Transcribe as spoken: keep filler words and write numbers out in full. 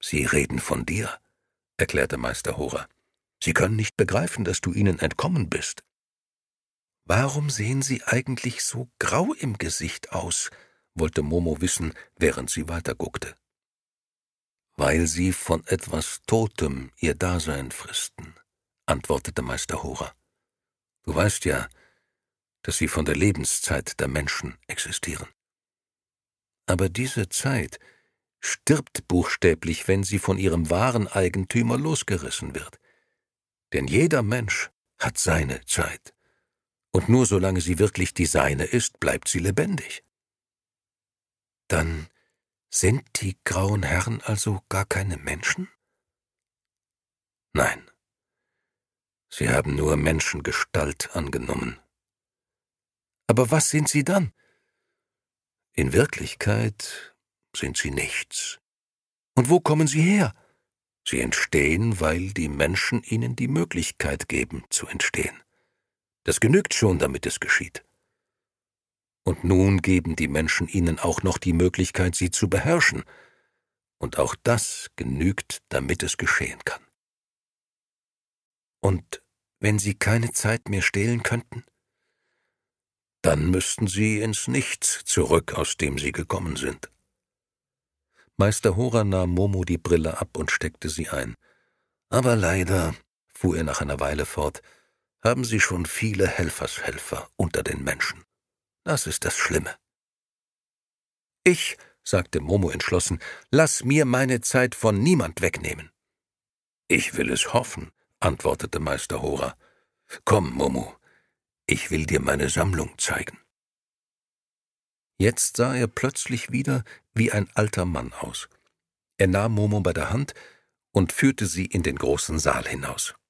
»Sie reden von dir«, erklärte Meister Hora. »Sie können nicht begreifen, dass du ihnen entkommen bist.« »Warum sehen Sie eigentlich so grau im Gesicht aus?« wollte Momo wissen, während sie weiterguckte. »Weil Sie von etwas Totem Ihr Dasein fristen«, antwortete Meister Hora. »Du weißt ja, dass Sie von der Lebenszeit der Menschen existieren. Aber diese Zeit stirbt buchstäblich, wenn sie von ihrem wahren Eigentümer losgerissen wird. Denn jeder Mensch hat seine Zeit. Und nur solange sie wirklich die seine ist, bleibt sie lebendig.« »Dann sind die grauen Herren also gar keine Menschen?« »Nein, sie haben nur Menschengestalt angenommen.« »Aber was sind sie dann?« »In Wirklichkeit sind sie nichts.« »Und wo kommen sie her?« »Sie entstehen, weil die Menschen ihnen die Möglichkeit geben, zu entstehen. Das genügt schon, damit es geschieht. Und nun geben die Menschen ihnen auch noch die Möglichkeit, sie zu beherrschen. Und auch das genügt, damit es geschehen kann.« »Und wenn sie keine Zeit mehr stehlen könnten?« »Dann müssten sie ins Nichts zurück, aus dem sie gekommen sind.« Meister Hora nahm Momo die Brille ab und steckte sie ein. »Aber leider«, fuhr er nach einer Weile fort, »haben sie schon viele Helfershelfer unter den Menschen. Das ist das Schlimme.« »Ich«, sagte Momo entschlossen, »lass mir meine Zeit von niemand wegnehmen.« »Ich will es hoffen«, antwortete Meister Hora. »Komm, Momo, ich will dir meine Sammlung zeigen.« Jetzt sah er plötzlich wieder wie ein alter Mann aus. Er nahm Momo bei der Hand und führte sie in den großen Saal hinaus.